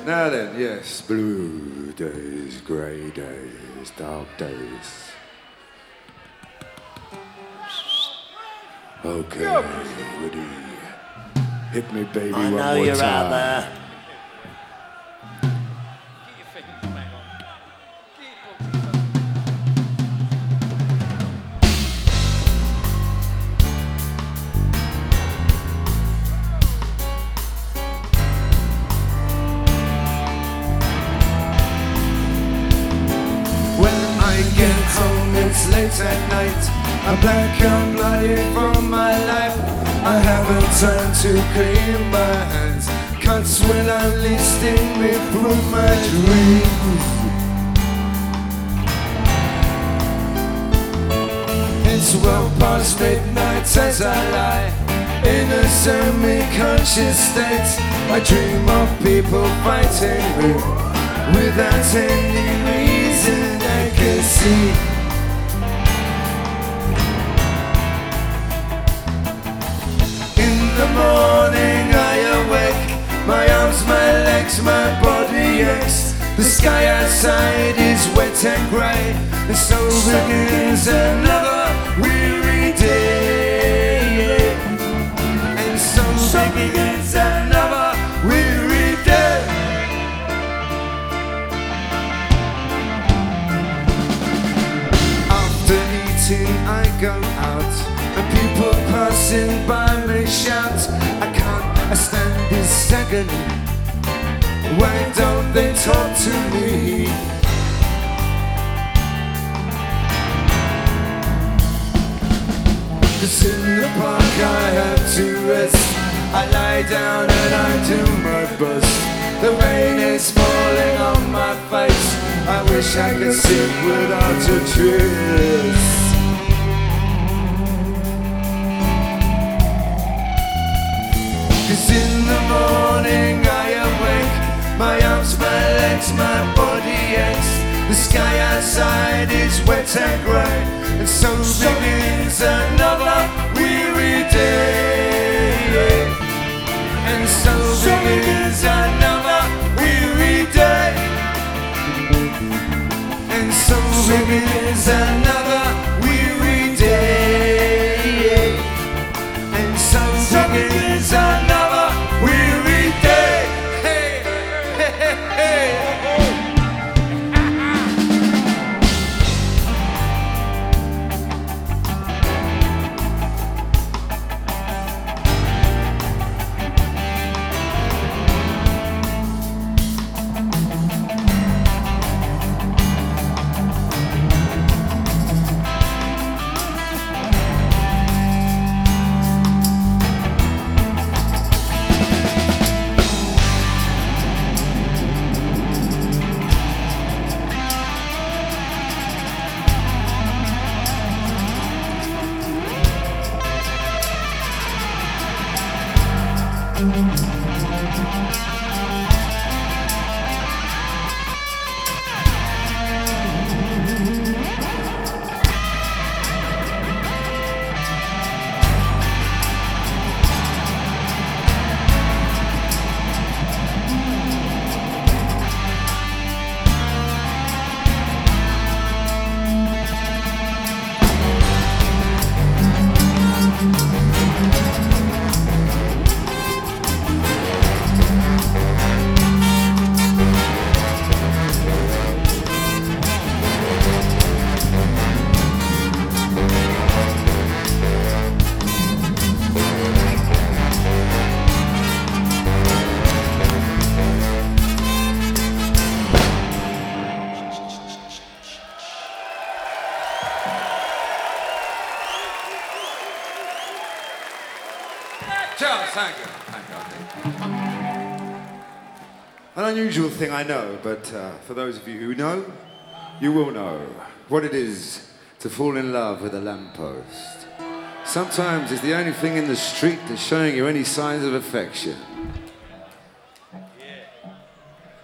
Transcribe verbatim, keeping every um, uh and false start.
Now then, yes, blue days, grey days, dark days. Okay, Woody, hit me, baby, I one know more you're time. out there. Get home, it's late at night. I'm black and bloody from my life. I haven't time to clean my hands. Cuts will only sting me through my dreams. It's well past midnight as I lie in a semi-conscious state. I dream of people fighting me without any reason I can see. In the morning I awake, my arms, my legs, my body aches. The sky outside is wet and grey, and so begins another weary day. And so begins another weary day. I go out and people passing by me shout, I can't stand this second. Why don't they talk to me? Cause in the park I have to rest. I lie down and I do my best. The rain is falling on my face. I wish I could sit without a trace. Cause in the morning I awake, my arms, my legs, my body aches. The sky outside is wet and grey, and so begins another weary day. And so begins another weary day. And so begins another weary day. And so begins another weary day. Hey, hey, hey, hey. Charles, thank you. Thank you. An unusual thing, I know, but uh, for those of you who know, you will know what it is to fall in love with a lamppost. Sometimes it's the only thing in the street that's showing you any signs of affection.